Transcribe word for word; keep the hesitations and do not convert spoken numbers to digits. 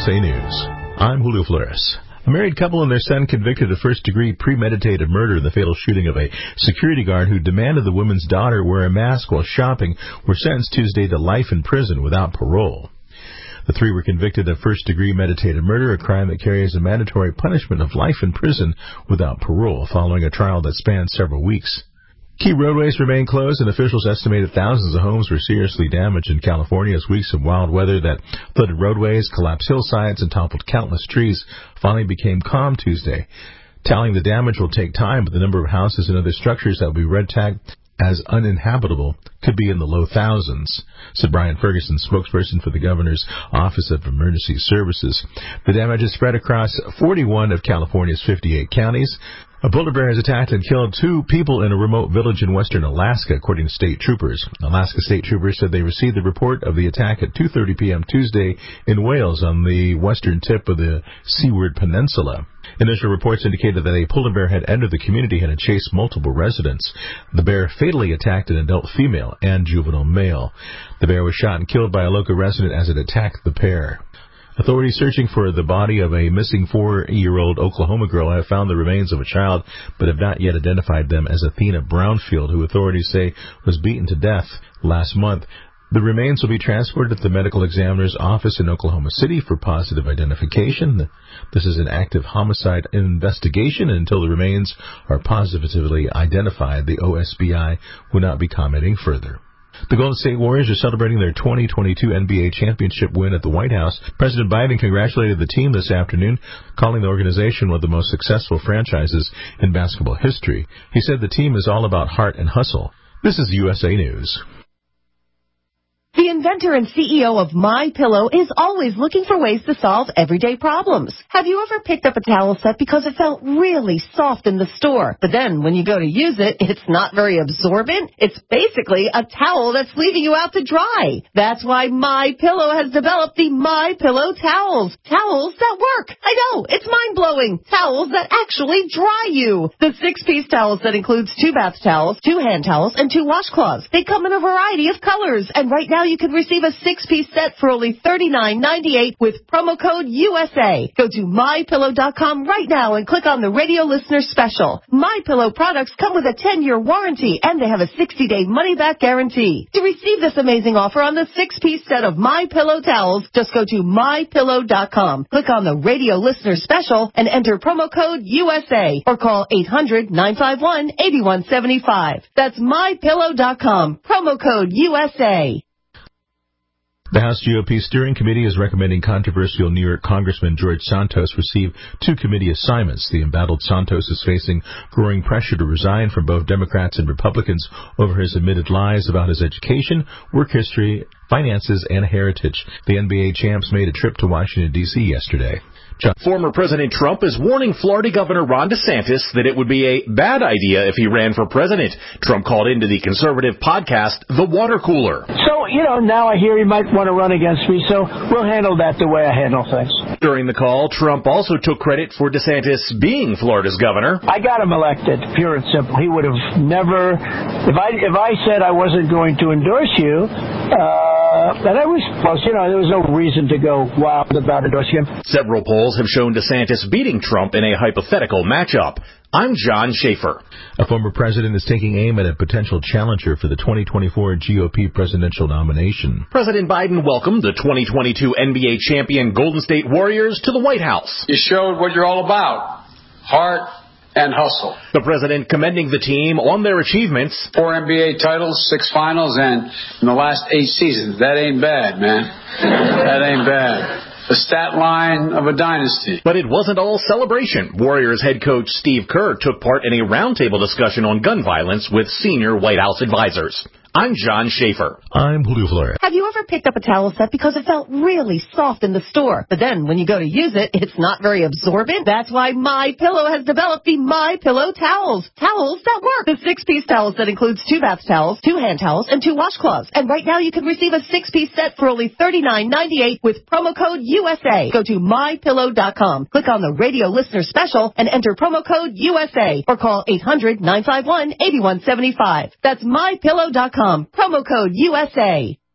S A News. I'm Julio Flores. A married couple and their son convicted of first-degree premeditated murder in the fatal shooting of a security guard who demanded the woman's daughter wear a mask while shopping were sentenced Tuesday to life in prison without parole. The three were convicted of first-degree meditated murder, a crime that carries a mandatory punishment of life in prison without parole, following a trial that spanned several weeks. Key roadways remain closed, and officials estimated thousands of homes were seriously damaged in California as weeks of wild weather that flooded roadways, collapsed hillsides, and toppled countless trees finally became calm Tuesday. Tallying the damage will take time, but the number of houses and other structures that will be red tagged as uninhabitable could be in the low thousands, said Brian Ferguson, spokesperson for the governor's Office of Emergency Services. The damage is spread across forty-one of California's fifty-eight counties. A polar bear has attacked and killed two people in a remote village in western Alaska, according to state troopers. Alaska state troopers said they received the report of the attack at two thirty p.m. Tuesday in Wales on the western tip of the Seward Peninsula. Initial reports indicated that a polar bear had entered the community and had chased multiple residents. The bear fatally attacked an adult female and juvenile male. The bear was shot and killed by a local resident as it attacked the pair. Authorities searching for the body of a missing four-year-old Oklahoma girl have found the remains of a child, but have not yet identified them as Athena Brownfield, who authorities say was beaten to death last month. The remains will be transported to the medical examiner's office in Oklahoma City for positive identification. This is an active homicide investigation, and until the remains are positively identified, the O S B I will not be commenting further. The Golden State Warriors are celebrating their twenty twenty-two N B A championship win at the White House. President Biden congratulated the team this afternoon, calling the organization one of the most successful franchises in basketball history. He said the team is all about heart and hustle. This is U S A News. The inventor and C E O of MyPillow is always looking for ways to solve everyday problems. Have you ever picked up a towel set because it felt really soft in the store, but then when you go to use it, it's not very absorbent? It's basically a towel that's leaving you out to dry. That's why MyPillow has developed the MyPillow towels. Towels that work. I know, it's mind-blowing. Towels that actually dry you. The six-piece towel set includes two bath towels, two hand towels, and two washcloths. They come in a variety of colors, and right now you can receive a six-piece set for only thirty-nine ninety-eight with promo code U S A. Go to my pillow dot com right now and click on the radio listener special. MyPillow products come with a ten-year warranty, and they have a sixty-day money-back guarantee. To receive this amazing offer on the six-piece set of MyPillow towels, just go to my pillow dot com, click on the radio listener special, and enter promo code U S A, or call eight hundred nine five one eight one seven five. That's my pillow dot com, promo code U S A. The House G O P Steering Committee is recommending controversial New York Congressman George Santos receive two committee assignments. The embattled Santos is facing growing pressure to resign from both Democrats and Republicans over his admitted lies about his education, work history, finances, and heritage. The N B A champs made a trip to Washington, D C yesterday. John. Former President Trump is warning Florida Governor Ron DeSantis that it would be a bad idea if he ran for president. Trump called into the conservative podcast The Water Cooler. So, you know, now I hear he might want to run against me, so we'll handle that the way I handle things. During the call, Trump also took credit for DeSantis being Florida's governor. I got him elected, pure and simple. He would have never, if I if I said I wasn't going to endorse you, uh, and I was, well, you know, there was no reason to go wild about endorsing him. Several polls have shown DeSantis beating Trump in a hypothetical matchup. I'm John Schaefer. A former president is taking aim at a potential challenger for the twenty twenty-four G O P presidential nomination. President Biden welcomed the twenty twenty-two N B A champion Golden State Warriors to the White House. You showed what you're all about. Heart and hustle. The president commending the team on their achievements. Four N B A titles, six finals, and in the last eight seasons. That ain't bad, man. That ain't bad. The stat line of a dynasty. But it wasn't all celebration. Warriors head coach Steve Kerr took part in a roundtable discussion on gun violence with senior White House advisors. I'm John Schaefer. I'm Julio Flores. Have you ever picked up a towel set because it felt really soft in the store, but then when you go to use it, it's not very absorbent? That's why MyPillow has developed the MyPillow towels. Towels that work. The six-piece towel set includes two bath towels, two hand towels, and two washcloths. And right now you can receive a six-piece set for only thirty-nine ninety-eight with promo code U S A. Go to my pillow dot com, click on the radio listener special, and enter promo code U S A, or call eight hundred nine five one eight one seven five. That's my pillow dot com, promo code U S A.